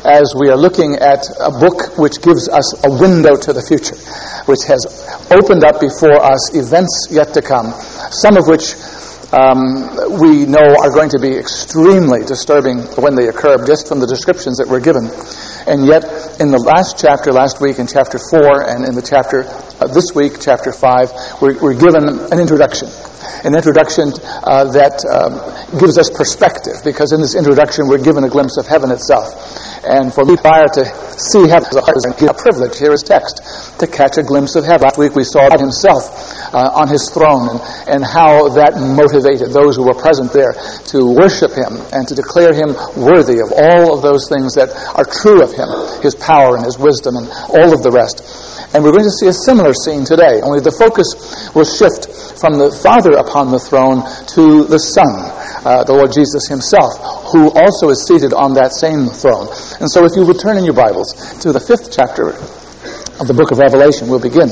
as we are looking at a book which gives us a window to the future, which has opened up before us events yet to come, some of which we know are going to be extremely disturbing when they occur, just from the descriptions that were given. And yet, in the last chapter, last week in chapter 4, and in the chapter this week, chapter 5, we're given an introduction. An introduction that gives us perspective, because in this introduction we're given a glimpse of heaven itself. And for me, prior to see heaven, is a privilege, here is text, to catch a glimpse of heaven. Last week we saw God himself on his throne, and how that motivated those who were present there to worship him and to declare him worthy of all of those things that are true of him, his power and his wisdom and all of the rest. And we're going to see a similar scene today, only the focus will shift from the Father upon the throne to the Son, the Lord Jesus himself, who also is seated on that same throne. And so if you would turn in your Bibles to the 5th chapter of the book of Revelation, we'll begin.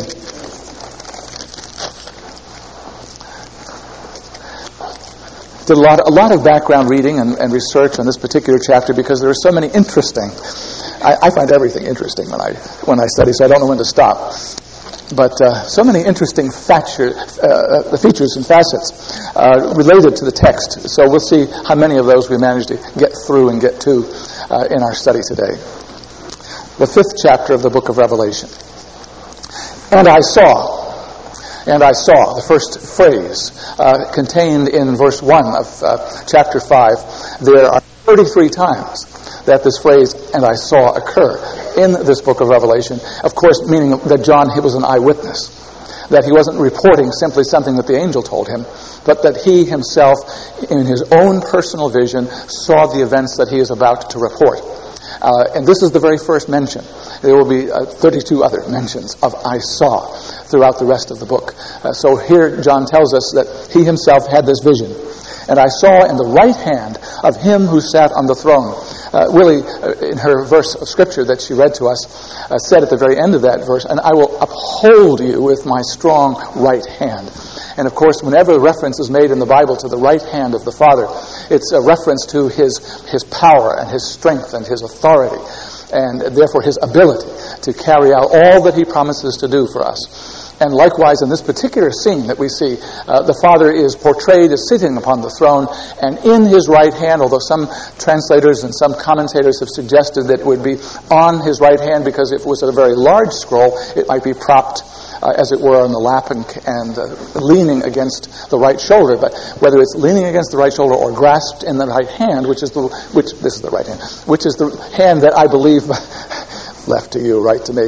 Did a lot of background reading and research on this particular chapter, because there are so many interesting. I find everything interesting when I study, so I don't know when to stop. But so many interesting features and facets related to the text. So we'll see how many of those we manage to get through and get to in our study today. The 5th chapter of the book of Revelation. And I saw, the first phrase contained in verse 1 of chapter 5. There are 33 times that this phrase, and I saw, occur in this book of Revelation. Of course, meaning that John was an eyewitness, that he wasn't reporting simply something that the angel told him, but that he himself, in his own personal vision, saw the events that he is about to report. And this is the very first mention. There will be 32 other mentions of I saw throughout the rest of the book. So here John tells us that he himself had this vision. And I saw in the right hand of him who sat on the throne. Willie, in her verse of Scripture that she read to us, said at the very end of that verse, and I will uphold you with my strong right hand. And of course, whenever reference is made in the Bible to the right hand of the Father, it's a reference to his power and his strength and his authority, and therefore his ability to carry out all that he promises to do for us. And likewise, in this particular scene that we see, the Father is portrayed as sitting upon the throne, and in his right hand, although some translators and some commentators have suggested that it would be on his right hand, because if it was a very large scroll, it might be propped, as it were, on the lap and leaning against the right shoulder. But whether it's leaning against the right shoulder or grasped in the right hand, this is the right hand, which is the hand that I believe, left to you, right to me,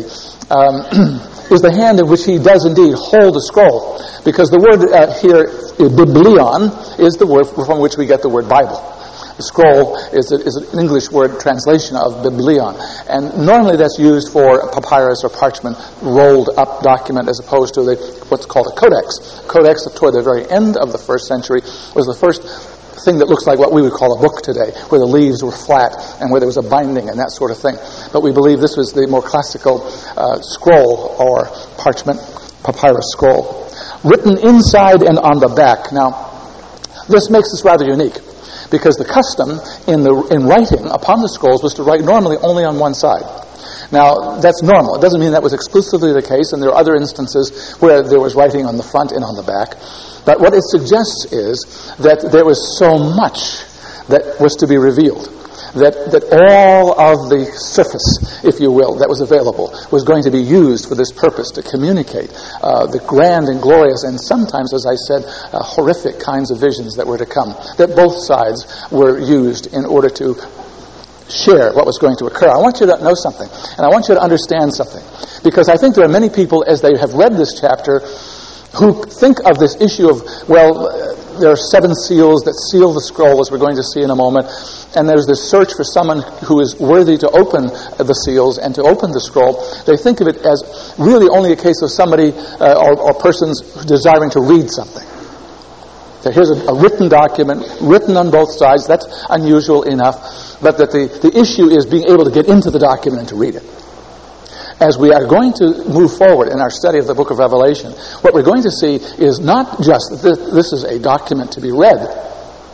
is the hand in which he does indeed hold the scroll. Because the word here, biblion, is the word from which we get the word Bible. The scroll is an English word translation of biblion. And normally that's used for papyrus or parchment, rolled up document, as opposed to what's called a codex. Codex, toward the very end of the 1st century, was the first thing that looks like what we would call a book today, where the leaves were flat and where there was a binding and that sort of thing. But we believe this was the more classical scroll or parchment, papyrus scroll, written inside and on the back. Now, this makes this rather unique, because the custom in writing upon the scrolls was to write normally only on one side. Now, that's normal. It doesn't mean that was exclusively the case, and there are other instances where there was writing on the front and on the back. But what it suggests is that there was so much that was to be revealed, that all of the surface, if you will, that was available was going to be used for this purpose, to communicate the grand and glorious, and sometimes, as I said, horrific kinds of visions that were to come, that both sides were used in order to share what was going to occur. I want you to know something, and I want you to understand something, because I think there are many people, as they have read this chapter, who think of this issue of, there are 7 seals that seal the scroll, as we're going to see in a moment, and there's this search for someone who is worthy to open the seals and to open the scroll. They think of it as really only a case of somebody or persons desiring to read something. So here's a written document, written on both sides. That's unusual enough, but that the issue is being able to get into the document and to read it. As we are going to move forward in our study of the book of Revelation, what we're going to see is not just that this is a document to be read,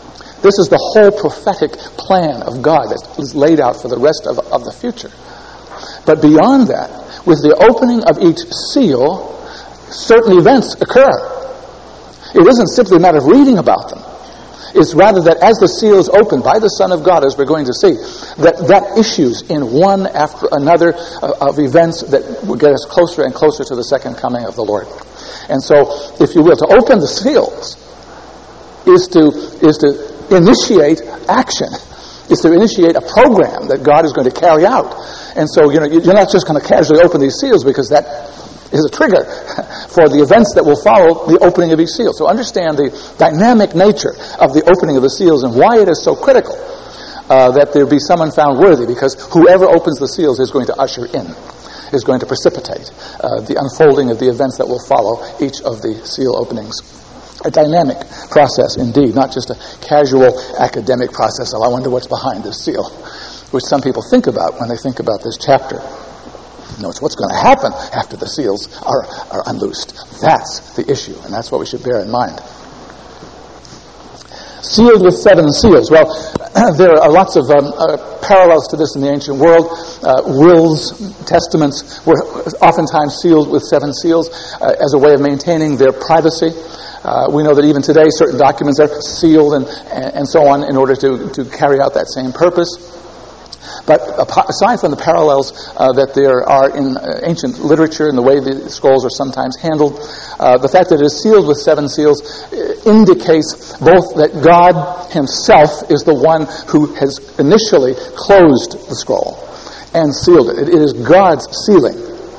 This is the whole prophetic plan of God that is laid out for the rest of the future. But beyond that, with the opening of each seal, certain events occur. It isn't simply a matter of reading about them. It's rather that as the seal is opened by the Son of God, as we're going to see, that issues in one after another of events that will get us closer and closer to the second coming of the Lord. And so, if you will, to open the seals is to initiate action. Is to initiate a program that God is going to carry out. And so, you're not just going to casually open these seals because that is a trigger for the events that will follow the opening of each seal. So understand the dynamic nature of the opening of the seals and why it is so critical that there be someone found worthy, because whoever opens the seals is going to usher in, is going to precipitate the unfolding of the events that will follow each of the seal openings. A dynamic process indeed, not just a casual academic process of I wonder what's behind this seal, which some people think about when they think about this chapter. No, it's what's going to happen after the seals are unloosed. That's the issue, and that's what we should bear in mind. Sealed with 7 seals. Well, there are lots of parallels to this in the ancient world. Wills, testaments were oftentimes sealed with 7 seals as a way of maintaining their privacy. We know that even today certain documents are sealed and so on in order to carry out that same purpose. But aside from the parallels that there are in ancient literature and the way the scrolls are sometimes handled, the fact that it is sealed with 7 seals indicates both that God himself is the one who has initially closed the scroll and sealed it. It is God's sealing.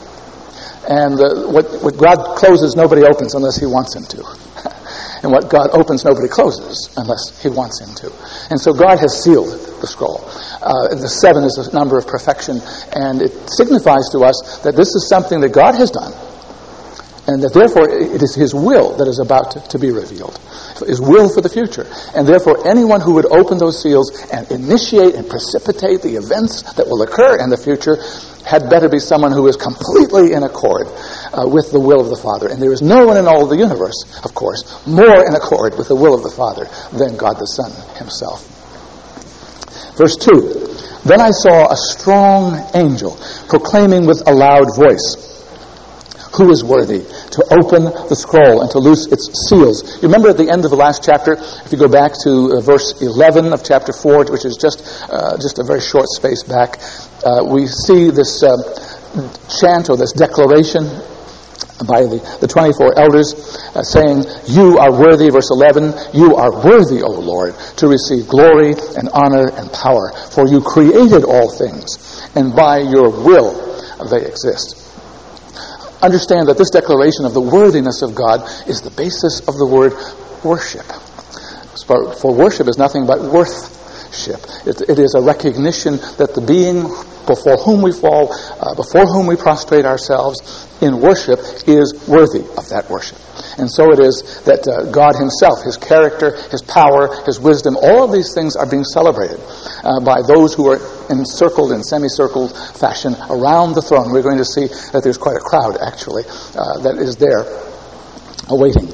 And what God closes, nobody opens unless he wants him to. And what God opens, nobody closes unless he wants him to. And so God has sealed the scroll. The 7 is a number of perfection, and it signifies to us that this is something that God has done, and that therefore it is his will that is about to be revealed. His will for the future. And therefore anyone who would open those seals and initiate and precipitate the events that will occur in the future had better be someone who is completely in accord with the will of the Father. And there is no one in all of the universe, of course, more in accord with the will of the Father than God the Son himself. Verse 2, Then I saw a strong angel proclaiming with a loud voice, Who is worthy to open the scroll and to loose its seals? You remember at the end of the last chapter, if you go back to verse 11 of chapter 4, which is just a very short space back, we see this chant or this declaration by the 24 elders saying, You are worthy, verse 11, You are worthy, O Lord, to receive glory and honor and power, for you created all things, and by your will they exist. Understand that this declaration of the worthiness of God is the basis of the word worship. For worship is nothing but worthship. It is a recognition that the being before whom we fall, before whom we prostrate ourselves in worship, is worthy of that worship. And so it is that God himself, his character, his power, his wisdom, all of these things are being celebrated by those who are encircled in semicircled fashion around the throne. We're going to see that there's quite a crowd, actually, that is there awaiting.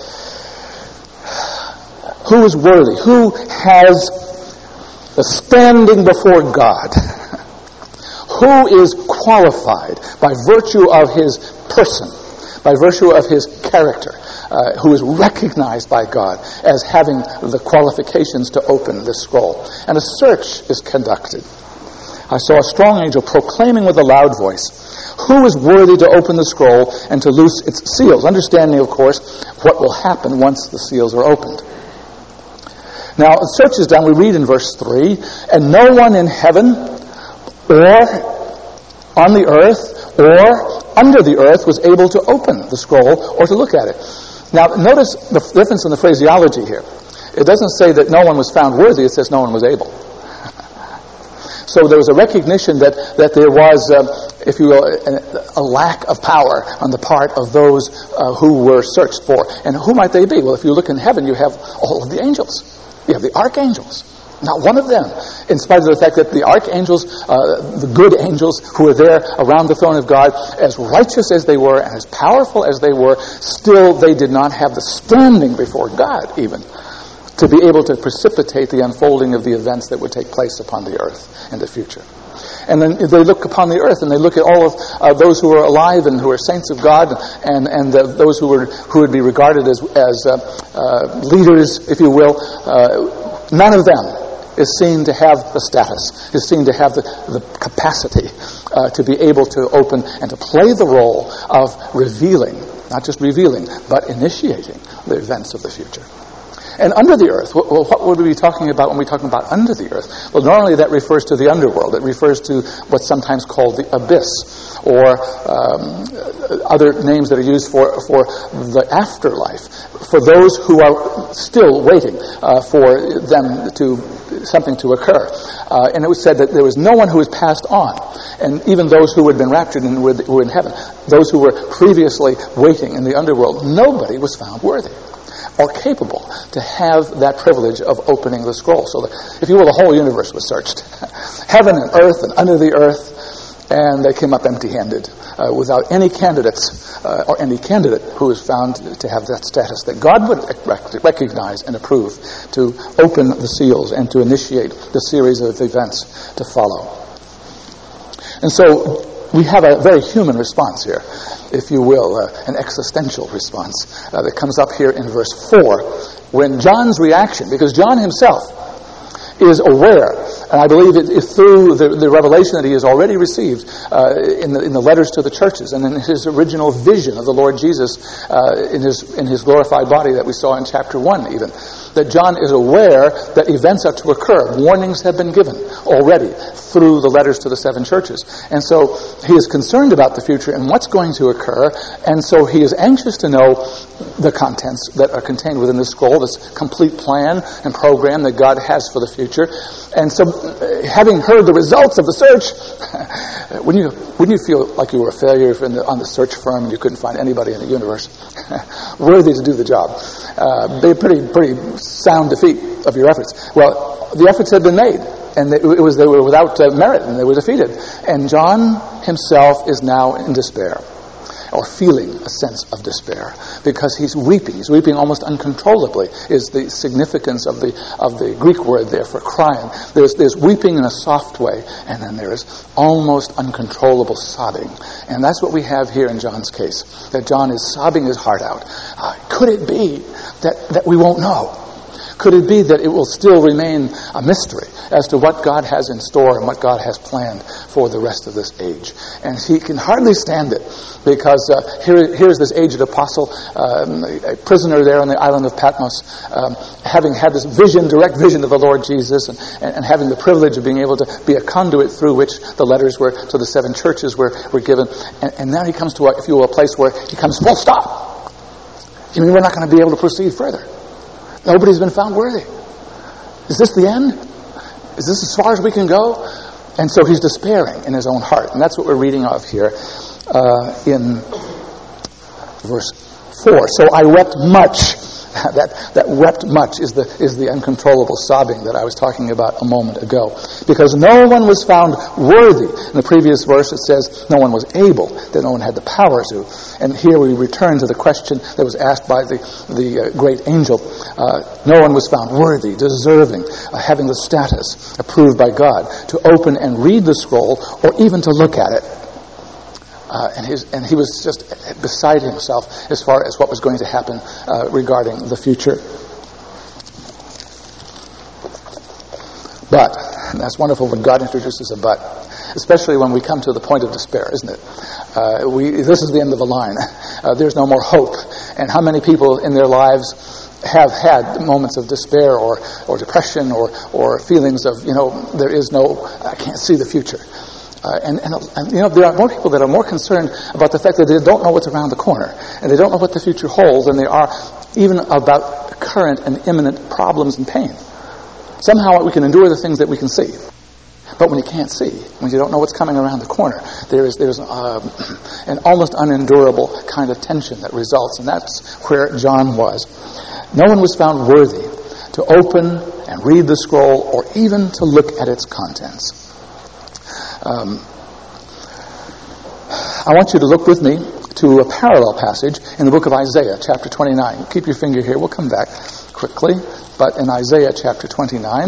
Who is worthy? Who has the standing before God? Who is qualified by virtue of his person, by virtue of his character, who is recognized by God as having the qualifications to open this scroll? And a search is conducted. I saw a strong angel proclaiming with a loud voice, Who is worthy to open the scroll and to loose its seals? Understanding, of course, what will happen once the seals are opened. Now, a search is done. We read in verse 3, And no one in heaven or on the earth or under the earth was able to open the scroll or to look at it. Now, notice the difference in the phraseology here. It doesn't say that no one was found worthy. It says no one was able. So there was a recognition that there was, if you will, a lack of power on the part of those who were searched for. And who might they be? Well, if you look in heaven, you have all of the angels. You have the archangels. Not one of them, in spite of the fact that the archangels, the good angels who were there around the throne of God, as righteous as they were and as powerful as they were, still they did not have the standing before God even to be able to precipitate the unfolding of the events that would take place upon the earth in the future. And then they look upon the earth and they look at all of those who are alive and who are saints of God and those who would be regarded as leaders, if you will. None of them is seen to have the status, is seen to have the capacity to be able to open and to play the role of revealing, not just revealing, but initiating the events of the future. And under the earth, well, what would we be talking about when we talk about under the earth? Well, normally that refers to the underworld. It refers to what's sometimes called the abyss, or other names that are used for the afterlife, for those who are still waiting for something to occur. And it was said that there was no one who was passed on, and even those who had been raptured and were in heaven, those who were previously waiting in the underworld, nobody was found worthy or capable to have that privilege of opening the scroll. So that, if you will, the whole universe was searched. Heaven and earth and under the earth, and they came up empty-handed, without any candidates or any candidate who was found to have that status that God would recognize and approve to open the seals and to initiate the series of events to follow. And so we have a very human response here, if you will, an existential response that comes up here in verse 4, when John's reaction, because John himself is aware, and I believe it is through the revelation that he has already received in the letters to the churches and in his original vision of the Lord Jesus in his glorified body that we saw in chapter 1 even, that John is aware that events are to occur. Warnings have been given already through the letters to the 7 churches. And so he is concerned about the future and what's going to occur, and so he is anxious to know the contents that are contained within this scroll, this complete plan and program that God has for the future. And so, having heard the results of the search, wouldn't you feel like you were a failure on the search firm and you couldn't find anybody in the universe worthy to do the job? Be a pretty sound defeat of your efforts. Well, the efforts had been made, and they were without merit, and they were defeated. And John himself is now in despair, or feeling a sense of despair, because he's weeping. He's weeping almost uncontrollably, is the significance of the Greek word there for crying. There's weeping in a soft way, and then there is almost uncontrollable sobbing. And that's what we have here in John's case, that John is sobbing his heart out. Could it be that we won't know? Could it be that it will still remain a mystery as to what God has in store and what God has planned for the rest of this age? And he can hardly stand it, because here's this aged apostle, a prisoner there on the island of Patmos, having had this direct vision of the Lord Jesus, and having the privilege of being able to be a conduit through which the letters were to the 7 churches were given. And now he comes to a place where he comes, well, stop. You mean we're not going to be able to proceed further? Nobody's been found worthy. Is this the end? Is this as far as we can go? And so he's despairing in his own heart. And that's what we're reading of here in verse 4. So I wept much. That wept much is the uncontrollable sobbing that I was talking about a moment ago. Because no one was found worthy. In the previous verse it says no one was able, that no one had the power to. And here we return to the question that was asked by the great angel. No one was found worthy, deserving, having the status approved by God to open and read the scroll, or even to look at it. And he was just beside himself as far as what was going to happen regarding the future. But, and that's wonderful when God introduces a but, especially when we come to the point of despair, isn't it? This is the end of the line. There's no more hope. And how many people in their lives have had moments of despair or depression or feelings of, there is no, I can't see the future. And there are more people that are more concerned about the fact that they don't know what's around the corner, and they don't know what the future holds, than they are even about current and imminent problems and pain. Somehow we can endure the things that we can see. But when you can't see, when you don't know what's coming around the corner, there's an almost unendurable kind of tension that results, and that's where John was. No one was found worthy to open and read the scroll, or even to look at its contents. I want you to look with me to a parallel passage in the book of Isaiah, chapter 29. Keep your finger here. We'll come back quickly, but in Isaiah chapter 29,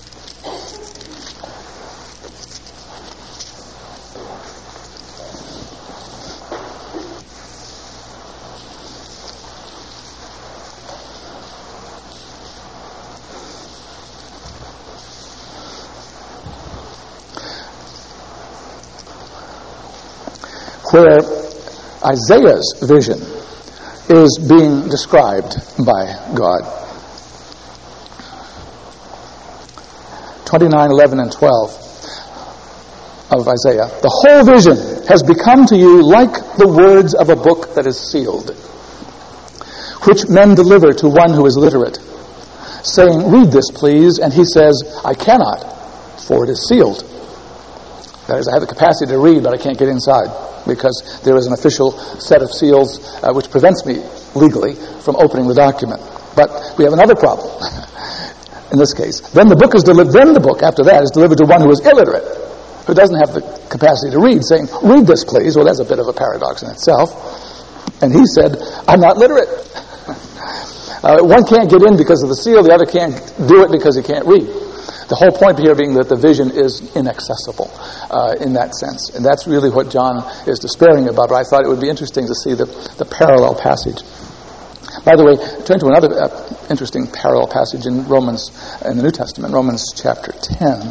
where Isaiah's vision is being described by God. 29, 11, and 12 of Isaiah. The whole vision has become to you like the words of a book that is sealed, which men deliver to one who is literate, saying, "Read this, please." And he says, "I cannot, for it is sealed." That is, I have the capacity to read, but I can't get inside, because there is an official set of seals which prevents me legally from opening the document. But we have another problem in this case. Then the book is delivered. Then the book after that is delivered to one who is illiterate, who doesn't have the capacity to read, saying, "Read this, please." Well, that's a bit of a paradox in itself. And he said, "I'm not literate." One can't get in because of the seal. The other can't do it because he can't read. The whole point here being that the vision is inaccessible in that sense. And that's really what John is despairing about. But I thought it would be interesting to see the parallel passage. By the way, turn to another interesting parallel passage in Romans, in the New Testament, Romans chapter 10.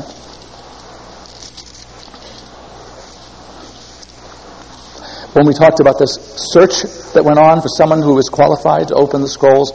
When we talked about this search that went on for someone who was qualified to open the scrolls,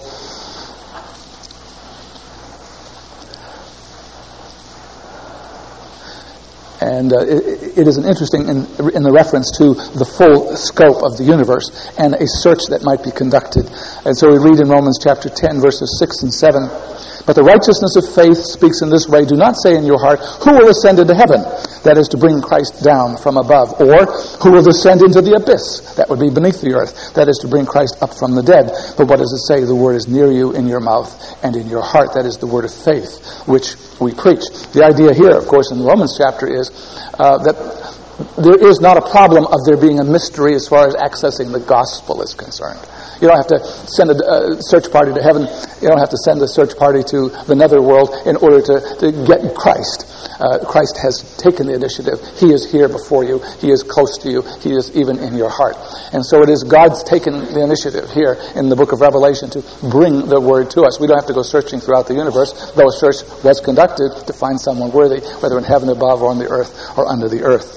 and it is an interesting in the reference to the full scope of the universe and a search that might be conducted. And so we read in Romans chapter 10, verses 6 and 7, "But the righteousness of faith speaks in this way, do not say in your heart, 'Who will ascend into heaven?' That is to bring Christ down from above. Or, 'Who will descend into the abyss?' That would be beneath the earth. That is to bring Christ up from the dead. But what does it say? The word is near you, in your mouth and in your heart. That is the word of faith, which we preach." The idea here, of course, in the Romans chapter is that there is not a problem of there being a mystery as far as accessing the gospel is concerned. You don't have to send a search party to heaven. You don't have to send a search party to the netherworld in order to get Christ. Christ has taken the initiative. He is here before you. He is close to you. He is even in your heart. And so it is God's taken the initiative here in the book of Revelation to bring the word to us. We don't have to go searching throughout the universe, though a search was conducted to find someone worthy, whether in heaven above or on the earth or under the earth.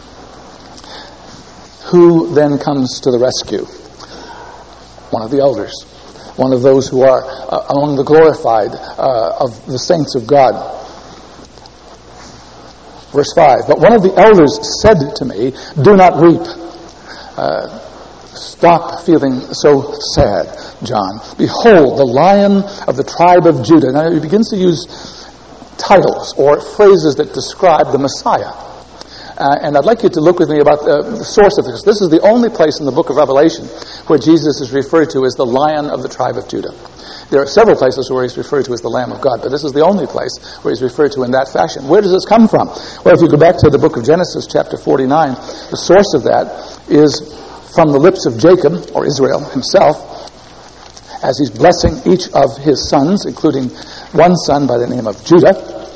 Who then comes to the rescue? One of the elders. One of those who are among the glorified of the saints of God. Verse 5, "But one of the elders said to me, 'Do not weep.'" Stop feeling so sad, John. "Behold, the Lion of the tribe of Judah." Now he begins to use titles or phrases that describe the Messiah. And I'd like you to look with me about the source of this. This is the only place in the book of Revelation where Jesus is referred to as the Lion of the tribe of Judah. There are several places where he's referred to as the Lamb of God, but this is the only place where he's referred to in that fashion. Where does this come from? Well, if you go back to the book of Genesis, chapter 49, the source of that is from the lips of Jacob, or Israel himself, as he's blessing each of his sons, including one son by the name of Judah.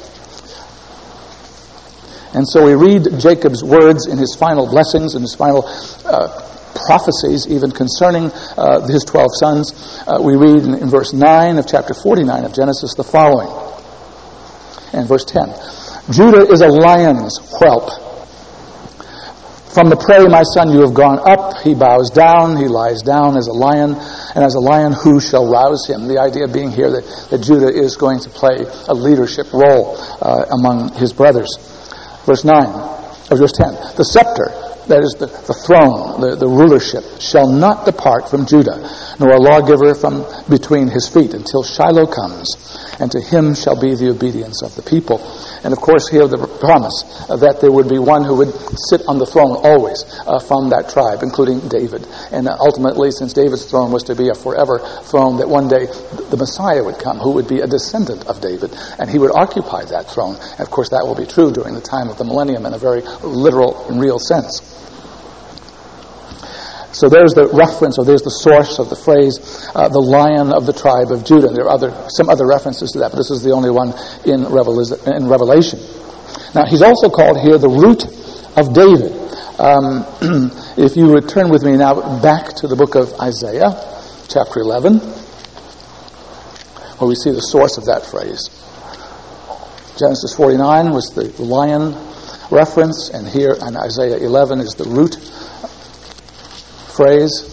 And so we read Jacob's words in his final blessings and his final prophecies, even concerning his 12 sons. We read in verse 9 of chapter 49 of Genesis the following. And verse 10. "Judah is a lion's whelp. From the prey, my son, you have gone up. He bows down. He lies down as a lion. And as a lion, who shall rouse him?" The idea being here that Judah is going to play a leadership role among his brothers. Verse 10, "The scepter," that is the throne, the rulership, "shall not depart from Judah, nor a lawgiver from between his feet, until Shiloh comes, and to him shall be the obedience of the people." And of course here the promise that there would be one who would sit on the throne always from that tribe, including David. And ultimately, since David's throne was to be a forever throne, that one day the Messiah would come, who would be a descendant of David, and he would occupy that throne. And of course that will be true during the time of the millennium in a very literal and real sense. So there's the reference, or there's the source of the phrase, the Lion of the tribe of Judah. There are some other references to that, but this is the only one in Revelation. Now, he's also called here the Root of David. If you would turn with me now back to the book of Isaiah, chapter 11, where we see the source of that phrase. Genesis 49 was the lion reference, and here in Isaiah 11 is the root phrase,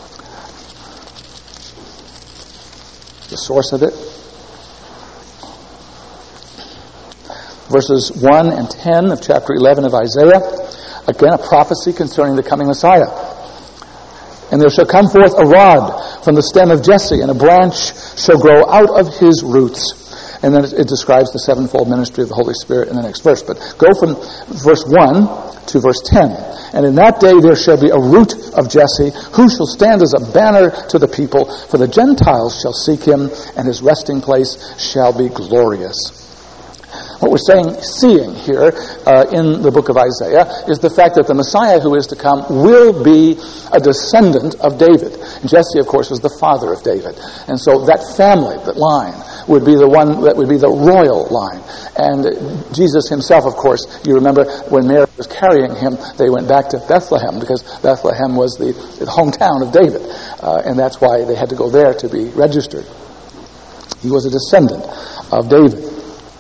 the source of it. Verses 1 and 10 of chapter 11 of Isaiah, again a prophecy concerning the coming Messiah. And there shall come forth a rod from the stem of Jesse, and a branch shall grow out of his roots. And then it describes the sevenfold ministry of the Holy Spirit in the next verse. But go from verse 1 to verse 10. And in that day there shall be a root of Jesse, who shall stand as a banner to the people. For the Gentiles shall seek him, and his resting place shall be glorious. What we're seeing here in the book of Isaiah is the fact that the Messiah who is to come will be a descendant of David. And Jesse, of course, was the father of David. And so that family, that line, would be the one that would be the royal line. And Jesus himself, of course, you remember when Mary was carrying him, they went back to Bethlehem, because Bethlehem was the hometown of David. And that's why they had to go there to be registered. He was a descendant of David.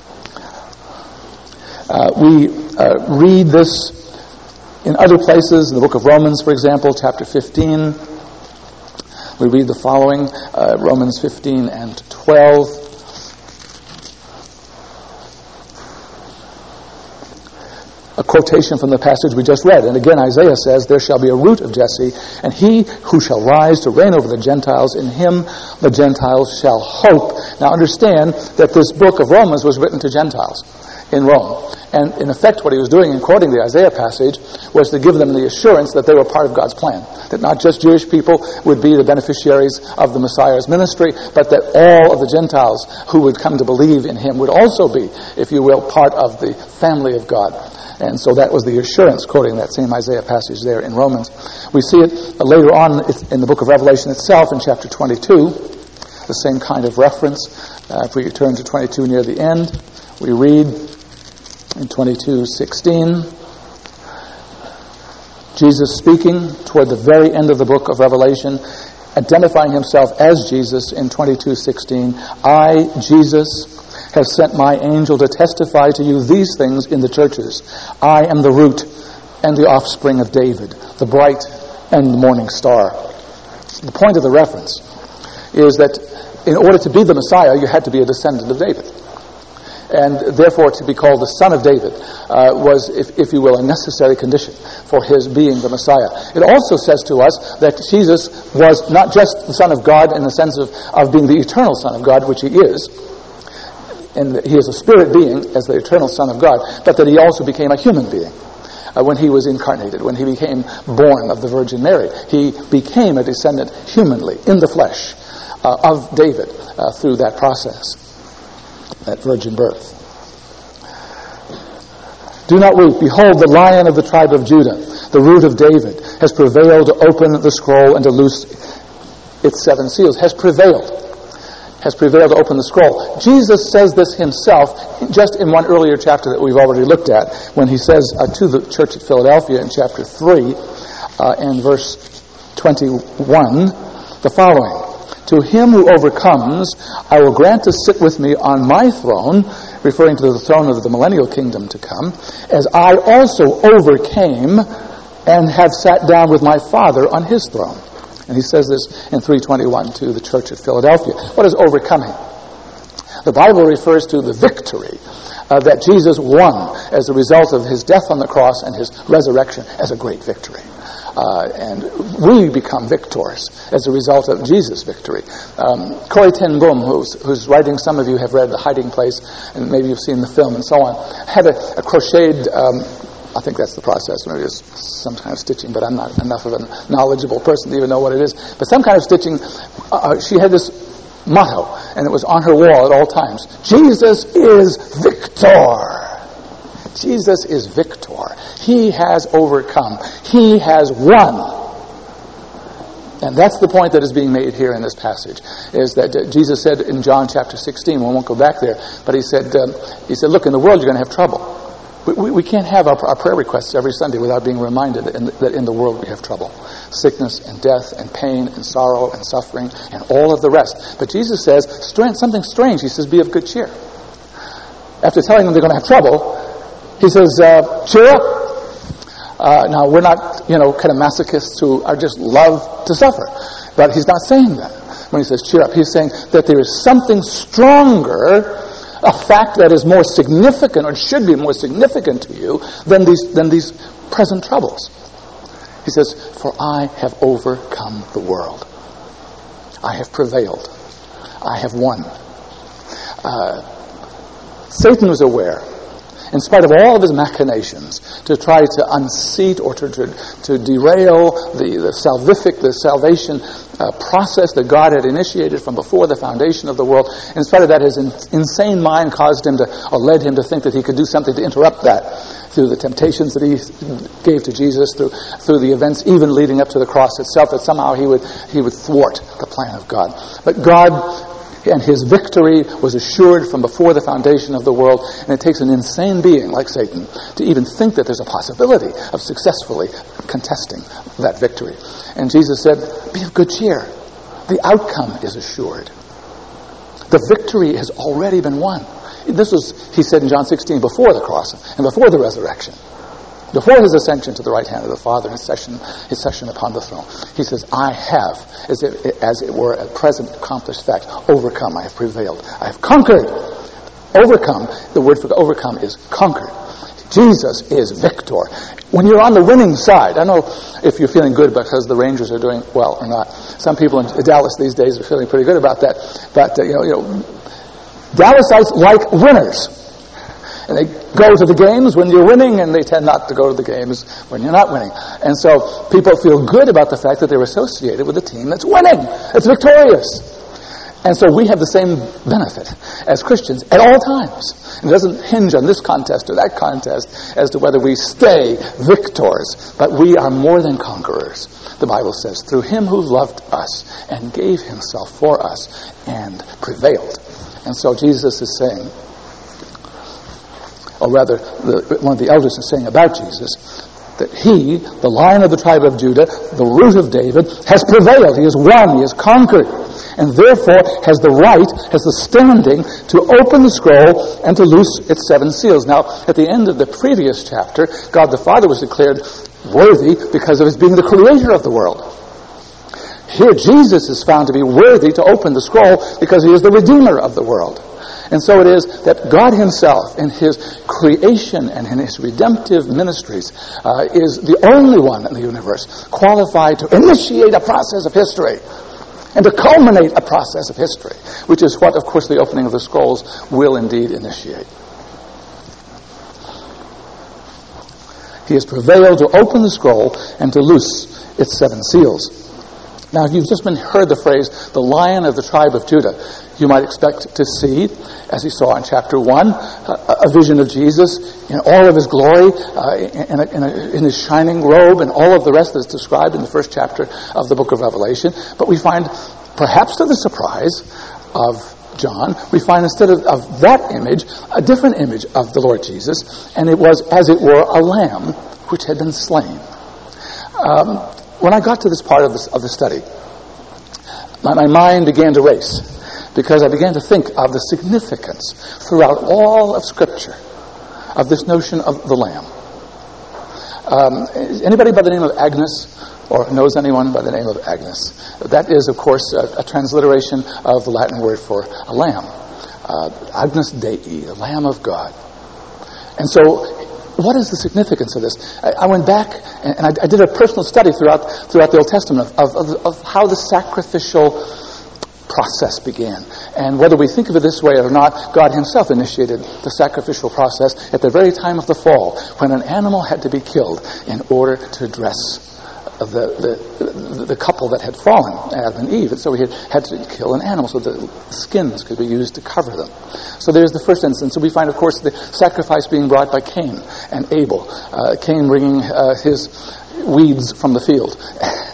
We read this in other places, in the book of Romans, for example, chapter 15. We read the following, Romans 15 and 12. A quotation from the passage we just read. And again, Isaiah says, there shall be a root of Jesse, and he who shall rise to reign over the Gentiles, in him the Gentiles shall hope. Now understand that this book of Romans was written to Gentiles in Rome. And in effect, what he was doing in quoting the Isaiah passage was to give them the assurance that they were part of God's plan. That not just Jewish people would be the beneficiaries of the Messiah's ministry, but that all of the Gentiles who would come to believe in him would also be, if you will, part of the family of God. And so that was the assurance, quoting that same Isaiah passage there in Romans. We see it later on in the book of Revelation itself in chapter 22, the same kind of reference. If we turn to 22 near the end, we read in 22:16, Jesus speaking toward the very end of the book of Revelation, identifying himself as Jesus in 22:16, I, Jesus, have sent my angel to testify to you these things in the churches. I am the root and the offspring of David, the bright and morning star. The point of the reference is that in order to be the Messiah, you had to be a descendant of David. And therefore to be called the son of David was, if you will, a necessary condition for his being the Messiah. It also says to us that Jesus was not just the Son of God in the sense of being the eternal Son of God, which he is, and he is a spirit being as the eternal Son of God, but that he also became a human being. When he was incarnated, when he became born of the Virgin Mary, he became a descendant humanly, in the flesh, of David through that process, that virgin birth. Do not weep. Behold, the Lion of the tribe of Judah, the root of David, has prevailed to open the scroll and to loose its 7 seals. Has prevailed to open the scroll. Jesus says this himself just in one earlier chapter that we've already looked at, when he says to the church at Philadelphia in chapter 3 and verse 21 the following: To him who overcomes, I will grant to sit with me on my throne, referring to the throne of the millennial kingdom to come, as I also overcame and have sat down with my Father on his throne. And he says this in 3:21 to the church at Philadelphia. What is overcoming? The Bible refers to the victory that Jesus won as a result of his death on the cross and his resurrection as a great victory. And we become victors as a result of Jesus' victory. Corrie ten Boom, whose writing some of you have read, The Hiding Place, and maybe you've seen the film and so on, had a crocheted, I think that's the process, maybe it's some kind of stitching, but I'm not enough of a knowledgeable person to even know what it is. But some kind of stitching, she had this motto, and it was on her wall at all times: Jesus is victor. Jesus is victor. He has overcome. He has won. And that's the point that is being made here in this passage, is that Jesus said in John chapter 16, we won't go back there, but he said, look, in the world you're going to have trouble. We can't have our prayer requests every Sunday without being reminded that in the world we have trouble. Sickness and death and pain and sorrow and suffering and all of the rest. But Jesus says something strange. He says, be of good cheer. After telling them they're going to have trouble, he says, cheer up. Now, we're not, kind of masochists who are just love to suffer. But he's not saying that when he says cheer up. He's saying that there is something stronger, a fact that is more significant, or should be more significant to you than these present troubles. He says, for I have overcome the world. I have prevailed. I have won. Satan was aware, in spite of all of his machinations, to try to unseat or to derail the salvation process that God had initiated from before the foundation of the world. In spite of that, his insane mind led him to think that he could do something to interrupt that through the temptations that he gave to Jesus, through the events even leading up to the cross itself, that somehow he would thwart the plan of God. But God and his victory was assured from before the foundation of the world, and it takes an insane being like Satan to even think that there's a possibility of successfully contesting that victory. And Jesus said, be of good cheer. The outcome is assured. The victory has already been won. This was, he said in John 16, before the cross and before the resurrection. Before his ascension to the right hand of the Father, his session upon the throne. He says, I have, as it were, a present accomplished fact, overcome. I have prevailed. I have conquered. Overcome, the word for overcome is conquered. Jesus is victor. When you're on the winning side, I don't know if you're feeling good because the Rangers are doing well or not. Some people in Dallas these days are feeling pretty good about that. But, Dallasites like winners. And they go to the games when you're winning, and they tend not to go to the games when you're not winning. And so people feel good about the fact that they're associated with a team that's winning, that's victorious. And so we have the same benefit as Christians at all times. And it doesn't hinge on this contest or that contest as to whether we stay victors. But we are more than conquerors. The Bible says, through him who loved us and gave himself for us and prevailed. And so Jesus is saying, or rather, one of the elders is saying about Jesus, that he, the Lion of the tribe of Judah, the root of David, has prevailed. He has won. He has conquered. And therefore has the right, has the standing to open the scroll and to loose its 7 seals. Now, at the end of the previous chapter, God the Father was declared worthy because of his being the creator of the world. Here, Jesus is found to be worthy to open the scroll because he is the Redeemer of the world. And so it is that God himself, in his creation and in his redemptive ministries, is the only one in the universe qualified to initiate a process of history and to culminate a process of history, which is what, of course, the opening of the scrolls will indeed initiate. He has prevailed to open the scroll and to loose its 7 seals. Now, if you've just heard the phrase, the Lion of the tribe of Judah, you might expect to see, as he saw in chapter 1, a vision of Jesus in all of his glory, in his shining robe, and all of the rest that's described in the first chapter of the book of Revelation. But we find, perhaps to the surprise of John, we find instead of that image, a different image of the Lord Jesus, and it was, as it were, a lamb which had been slain. When I got to this part of the study, my mind began to race because I began to think of the significance throughout all of Scripture of this notion of the Lamb. Anybody by the name of Agnes, or knows anyone by the name of Agnes? That is, of course, a transliteration of the Latin word for a lamb. Agnus Dei, the Lamb of God. And so, what is the significance of this? I went back and I did a personal study throughout the Old Testament of how the sacrificial process began. And whether we think of it this way or not, God himself initiated the sacrificial process at the very time of the fall, when an animal had to be killed in order to address the couple that had fallen, Adam and Eve. And so he had to kill an animal so that skins could be used to cover them. So there's the first instance. So we find, of course, the sacrifice being brought by Cain and Abel. Cain bringing his weeds from the field.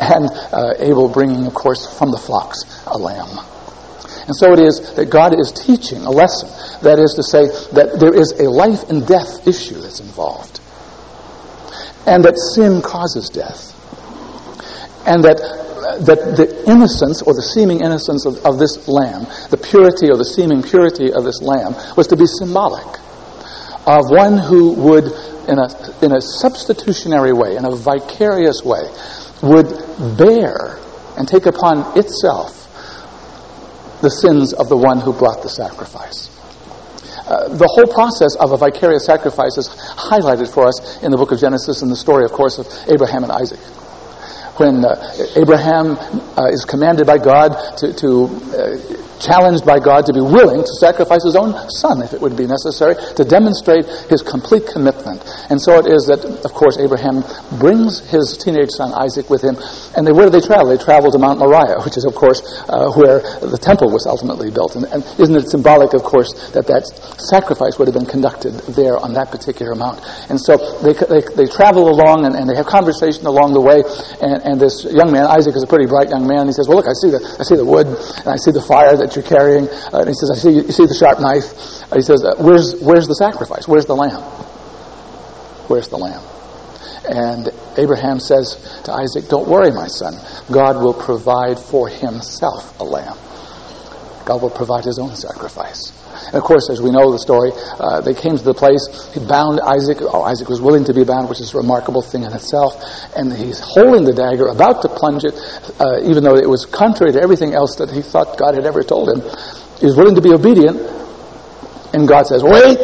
and Abel bringing, of course, from the flocks a lamb. And so it is that God is teaching a lesson. That is to say that there is a life and death issue that's involved. And that sin causes death. And that the innocence or the seeming innocence of this lamb, the purity or the seeming purity of this lamb, was to be symbolic of one who would, in a substitutionary way, in a vicarious way, would bear and take upon itself the sins of the one who brought the sacrifice. The whole process of a vicarious sacrifice is highlighted for us in the book of Genesis in the story, of course, of Abraham and Isaac. When Abraham is commanded by God challenged by God to be willing to sacrifice his own son, if it would be necessary, to demonstrate his complete commitment. And so it is that, of course, Abraham brings his teenage son Isaac with him. And where do they travel? They travel to Mount Moriah, which is, of course, where the temple was ultimately built. And isn't it symbolic, of course, that sacrifice would have been conducted there on that particular mount? And so they travel along and they have conversation along the way. And this young man, Isaac, is a pretty bright young man. He says, "Well, look, I see the wood and I see the fire that you're carrying." And he says, you see the sharp knife." He says, where's the sacrifice? Where's the lamb? Where's the lamb? And Abraham says to Isaac, "Don't worry, my son. God will provide for himself a lamb. God will provide his own sacrifice." And of course, as we know the story, they came to the place, he bound Isaac. Isaac was willing to be bound, which is a remarkable thing in itself. And he's holding the dagger, about to plunge it, even though it was contrary to everything else that he thought God had ever told him. He was willing to be obedient, and God says, "Wait!"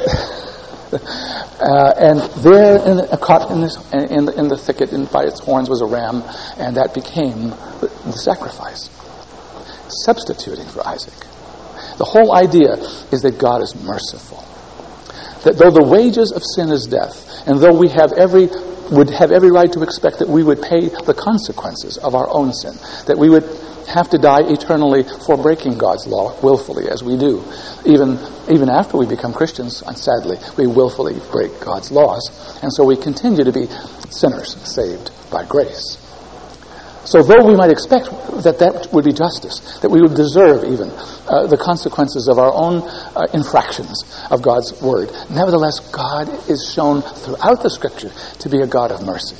And there, caught in the thicket by its horns, was a ram, and that became the sacrifice, substituting for Isaac. The whole idea is that God is merciful. That though the wages of sin is death, and though we would have every right to expect that we would pay the consequences of our own sin, that we would have to die eternally for breaking God's law willfully, as we do. Even after we become Christians, and sadly, we willfully break God's laws. And so we continue to be sinners saved by grace. So though we might expect that would be justice, that we would deserve even the consequences of our own infractions of God's word, nevertheless, God is shown throughout the Scripture to be a God of mercy,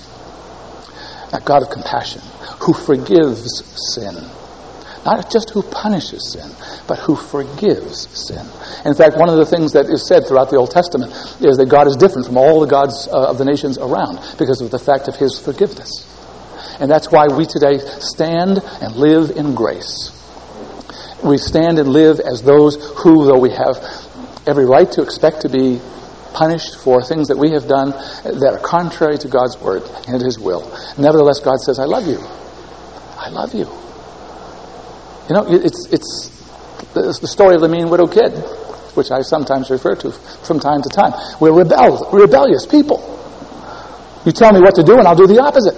a God of compassion, who forgives sin. Not just who punishes sin, but who forgives sin. In fact, one of the things that is said throughout the Old Testament is that God is different from all the gods of the nations around because of the fact of his forgiveness. And that's why we today stand and live in grace. We stand and live as those who, though we have every right to expect to be punished for things that we have done that are contrary to God's word and his will, nevertheless, God says, "I love you. I love you." You know, it's the story of the mean widow kid, which I sometimes refer to from time to time. We're rebellious people. You tell me what to do and I'll do the opposite.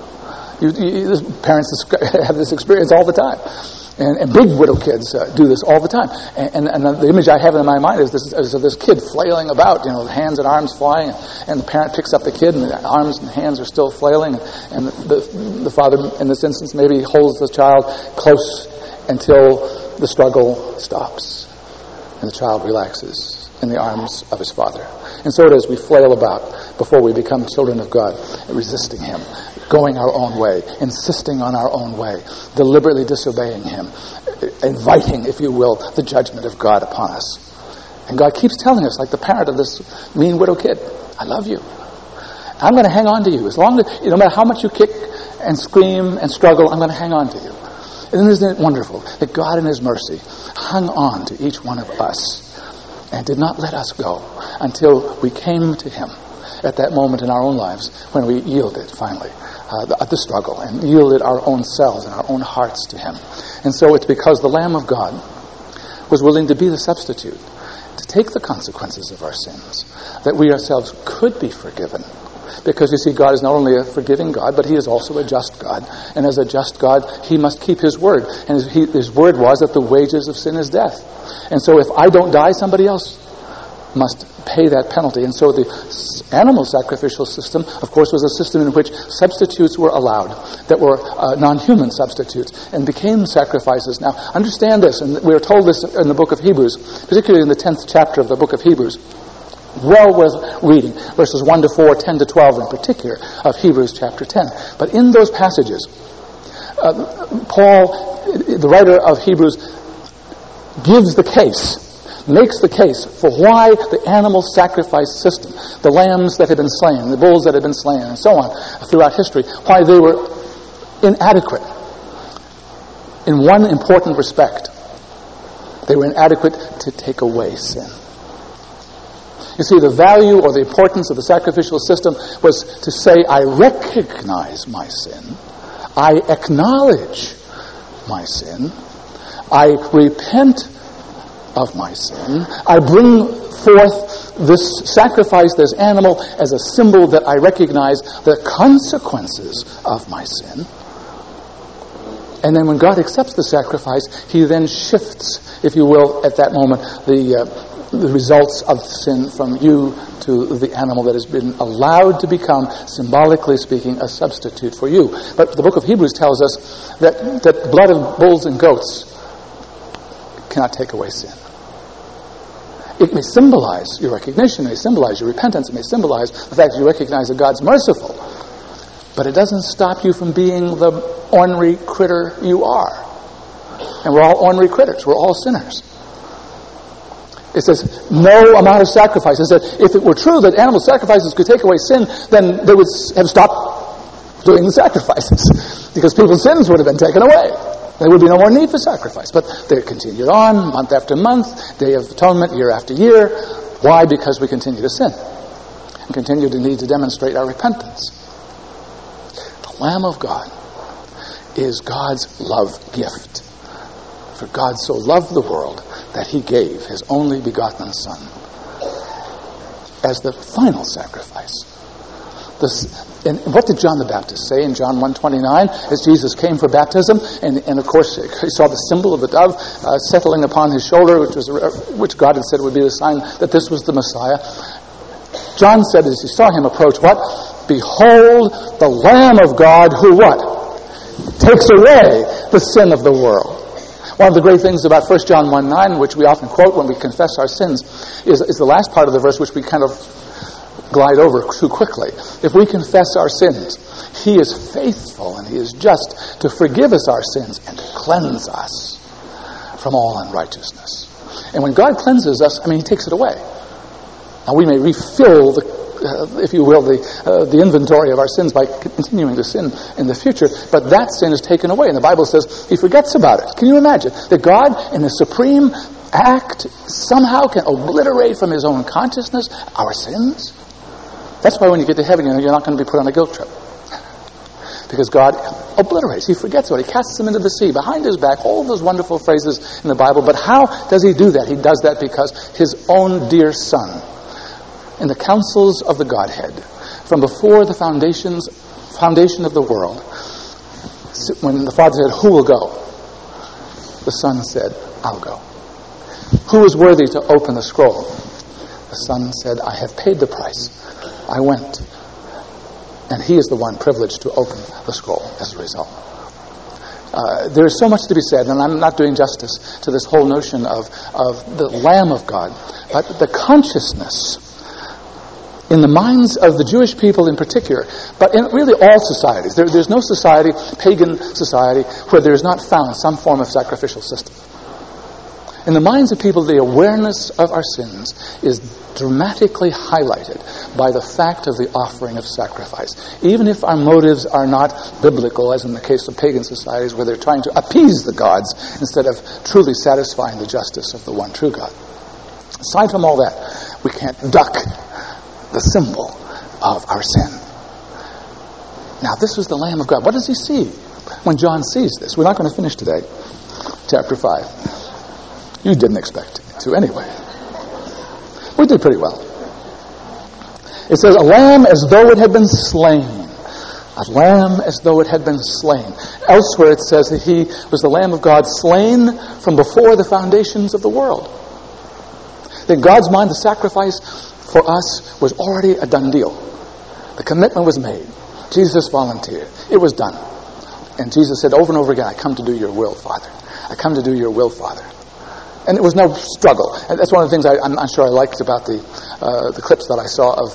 Parents have this experience all the time. And big widow kids do this all the time. And the image I have in my mind is of this kid flailing about, hands and arms flying, and the parent picks up the kid, and the arms and hands are still flailing, and the father, in this instance, maybe holds the child close until the struggle stops, and the child relaxes in the arms of his father. And so it is, we flail about before we become children of God, resisting him, going our own way, insisting on our own way, deliberately disobeying him, inviting, if you will, the judgment of God upon us. And God keeps telling us, like the parent of this mean widow kid, "I love you. I'm going to hang on to you. As long as, no matter how much you kick and scream and struggle, I'm going to hang on to you." And isn't it wonderful that God in his mercy hung on to each one of us and did not let us go until we came to him at that moment in our own lives when we yielded finally the struggle and yielded our own selves and our own hearts to him. And so it's because the Lamb of God was willing to be the substitute, to take the consequences of our sins, that we ourselves could be forgiven. Because, you see, God is not only a forgiving God, but he is also a just God. And as a just God, he must keep his word. And his word was that the wages of sin is death. And so if I don't die, somebody else must pay that penalty. And so the animal sacrificial system, of course, was a system in which substitutes were allowed that were non-human substitutes and became sacrifices. Now, understand this, and we are told this in the book of Hebrews, particularly in the 10th chapter of the book of Hebrews. Well worth reading, verses 1 to 4, 10 to 12 in particular of Hebrews chapter 10. But in those passages, Paul, the writer of Hebrews, makes the case for why the animal sacrifice system, the lambs that had been slain, the bulls that had been slain, and so on throughout history, why they were inadequate in one important respect. They were inadequate to take away sin. You see, the value or the importance of the sacrificial system was to say, I recognize my sin, I acknowledge my sin, I repent of my sin, I bring forth this sacrifice, this animal, as a symbol that I recognize the consequences of my sin. And then when God accepts the sacrifice, He then shifts, if you will, at that moment, the results of sin from you to the animal that has been allowed to become, symbolically speaking, a substitute for you. But the book of Hebrews tells us that the blood of bulls and goats cannot take away sin. It may symbolize your recognition, it may symbolize your repentance, it may symbolize the fact that you recognize that God's merciful. But it doesn't stop you from being the ornery critter you are. And we're all ornery critters. We're all sinners. It says, no amount of sacrifice. It says, if it were true that animal sacrifices could take away sin, then they would have stopped doing the sacrifices. Because people's sins would have been taken away. There would be no more need for sacrifice. But they continued on, month after month, Day of Atonement, year after year. Why? Because we continue to sin. And continue to need to demonstrate our repentance. The Lamb of God is God's love gift. For God so loved the world that He gave His only begotten Son as the final sacrifice. And what did John the Baptist say in John 1:29 as Jesus came for baptism? And of course, he saw the symbol of the dove settling upon his shoulder, which God had said would be the sign that this was the Messiah. John said as he saw him approach, what? Behold, the Lamb of God who what? Takes away the sin of the world. One of the great things about 1 John 1:9, which we often quote when we confess our sins, is the last part of the verse which we kind of glide over too quickly. If we confess our sins, He is faithful and He is just to forgive us our sins and to cleanse us from all unrighteousness. And when God cleanses us, He takes it away. Now we may refill if you will, the inventory of our sins by continuing to sin in the future, but that sin is taken away. And the Bible says He forgets about it. Can you imagine that God, in His supreme act, somehow can obliterate from His own consciousness our sins? That's why when you get to heaven, you're not going to be put on a guilt trip. Because God obliterates. He forgets about it. He casts them into the sea. Behind His back, all those wonderful phrases in the Bible. But how does He do that? He does that because His own dear Son, in the counsels of the Godhead, from before the foundation of the world, when the Father said, who will go? The Son said, I'll go. Who is worthy to open the scroll? The Son said, I have paid the price. I went. And He is the one privileged to open the scroll as a result. There is so much to be said, and I'm not doing justice to this whole notion of the Lamb of God, but the consciousness in the minds of the Jewish people in particular, but in really all societies. There's no society, pagan society, where there is not found some form of sacrificial system. In the minds of people, the awareness of our sins is dramatically highlighted by the fact of the offering of sacrifice. Even if our motives are not biblical, as in the case of pagan societies where they're trying to appease the gods instead of truly satisfying the justice of the one true God. Aside from all that, we can't duck the symbol of our sin. Now, this was the Lamb of God. What does he see when John sees this? We're not going to finish today. Chapter 5. You didn't expect to anyway. We did pretty well. It says, a lamb as though it had been slain. A lamb as though it had been slain. Elsewhere it says that He was the Lamb of God slain from before the foundations of the world. In God's mind, the sacrifice for us was already a done deal. The commitment was made. Jesus volunteered. It was done. And Jesus said over and over again, I come to do your will, Father. I come to do your will, Father. And it was no struggle. And that's one of the things I'm not sure I liked about the clips that I saw of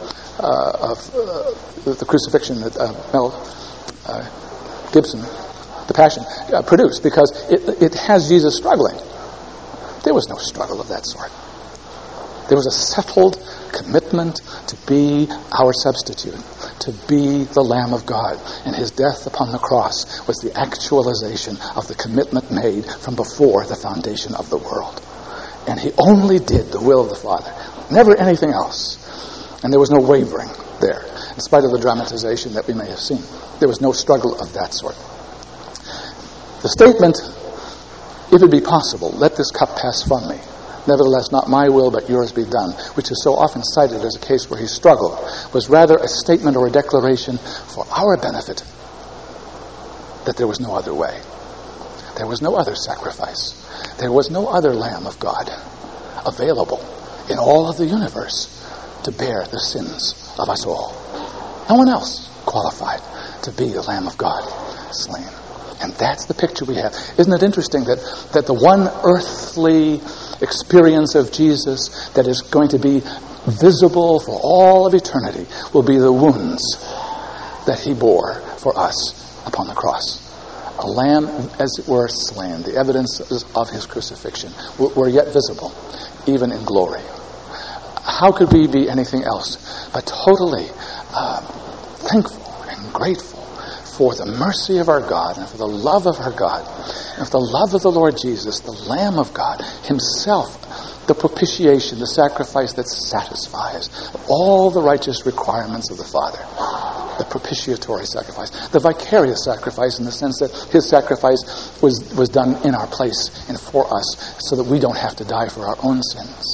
the crucifixion that Mel Gibson, The Passion, produced, because it has Jesus struggling. There was no struggle of that sort. There was a settled commitment to be our substitute, to be the Lamb of God. And his death upon the cross was the actualization of the commitment made from before the foundation of the world. And he only did the will of the Father, never anything else. And there was no wavering there, in spite of the dramatization that we may have seen. There was no struggle of that sort. The statement, if it be possible, let this cup pass from me. Nevertheless, not my will, but yours be done, which is so often cited as a case where he struggled, was rather a statement or a declaration for our benefit that there was no other way. There was no other sacrifice. There was no other Lamb of God available in all of the universe to bear the sins of us all. No one else qualified to be the Lamb of God slain. And that's the picture we have. Isn't it interesting that the one earthly experience of Jesus that is going to be visible for all of eternity will be the wounds that he bore for us upon the cross. A lamb, as it were, slain. The evidences of his crucifixion were yet visible, even in glory. How could we be anything else but totally thankful and grateful for the mercy of our God and for the love of our God and for the love of the Lord Jesus, the Lamb of God, himself, the propitiation, the sacrifice that satisfies all the righteous requirements of the Father. The propitiatory sacrifice. The vicarious sacrifice in the sense that his sacrifice was done in our place and for us so that we don't have to die for our own sins.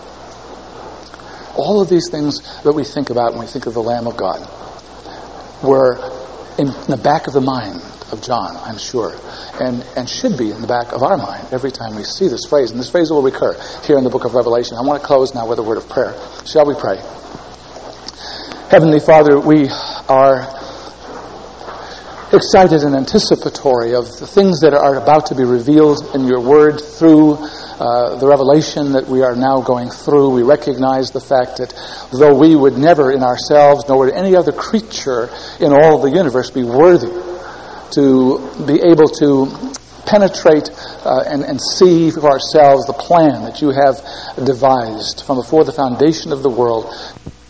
All of these things that we think about when we think of the Lamb of God were in the back of the mind of John, I'm sure, and should be in the back of our mind every time we see this phrase. And this phrase will recur here in the book of Revelation. I want to close now with a word of prayer. Shall we pray? Heavenly Father, we are excited and anticipatory of the things that are about to be revealed in your word through the revelation that we are now going through. We recognize the fact that though we would never in ourselves, nor would any other creature in all the universe be worthy to be able to penetrate and see for ourselves the plan that you have devised from before the foundation of the world,